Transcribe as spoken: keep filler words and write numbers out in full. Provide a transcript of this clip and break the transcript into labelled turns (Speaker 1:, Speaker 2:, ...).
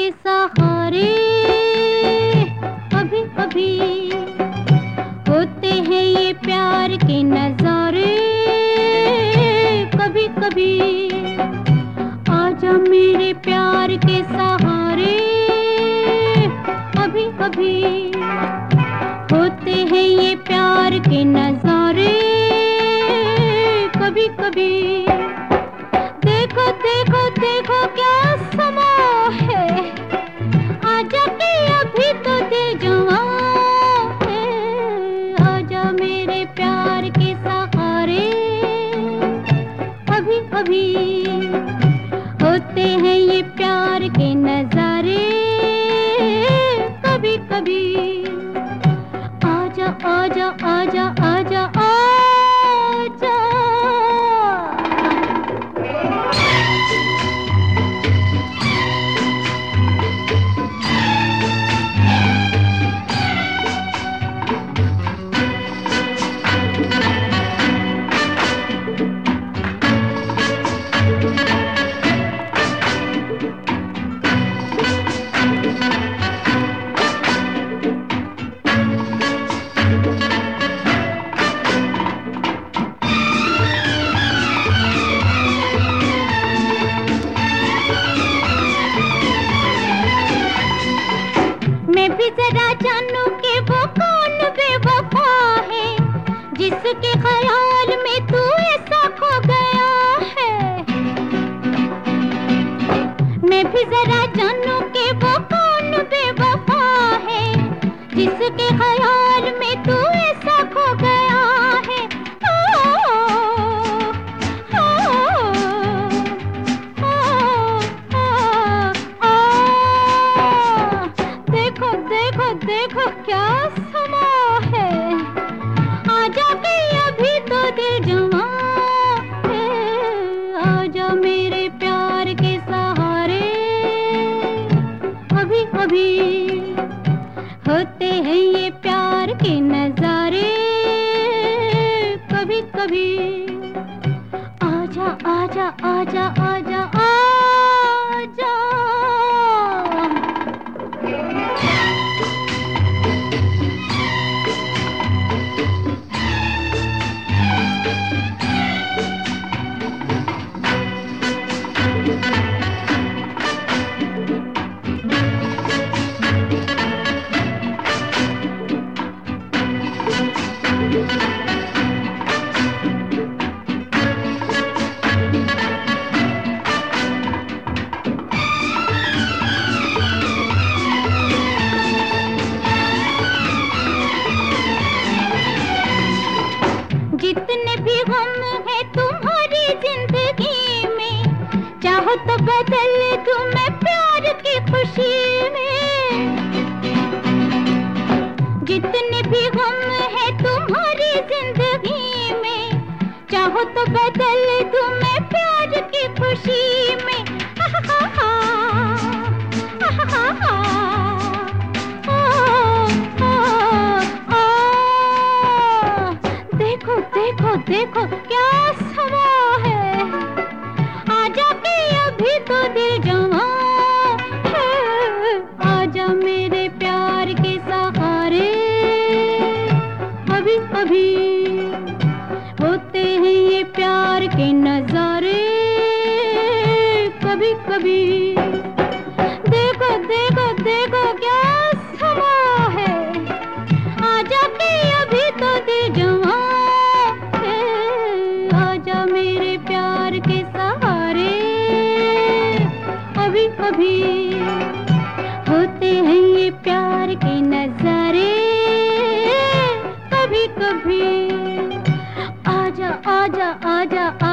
Speaker 1: के सहारे कभी कभी होते हैं ये प्यार के नजारे। कभी कभी आजा मेरे प्यार के सहारे। कभी कभी होते हैं ये प्यार के नजारे। कभी कभी देखो देखो देखो क्या समा है, आजा के अभी तो दिल जवां है। आजा मेरे प्यार के सहारे। कभी कभी होते हैं ये प्यार के नजारे। कभी कभी आजा आजा आजा आजा आजा। मैं भी जरा जानूं कि वो कौन बेवफा है, जिसके ख्याल में तू ऐसा खो गया है। मैं भी जरा जानूं कि वो कौन बेवफा है, जिसके ख्याल में तू ऐसा खो गया है। ओ, ओ, ओ, ओ, देखो देखो देखो क्या समा है, आजा के अभी तो दिल जवां है। आजा मेरे प्यार के सहारे। कभी कभी होते हैं ये प्यार के नजारे। कभी कभी आजा आजा आजा आजा आजा। जितने भी गम है तुम्हारी जिंदगी में, चाहो तो बदल दूं मैं प्यार की खुशी में। जितने भी गम है तुम्हारी जिंदगी में, चाहो तो बदल दूं मैं प्यार की खुशी में। देखो देखो देखो क्या समा है, आजा के अभी तो दिल जवां है। आजा मेरे प्यार के सहारे। कभी कभी होते हैं ये प्यार के नजारे। कभी कभी देखो देखो देखो क्या समा है, आजा के अभी तो दिल जवां है। आजा मेरे प्यार के सहारे। कभी कभी होते हैं ये प्यार के नजारे। कभी कभी आजा आजा आजा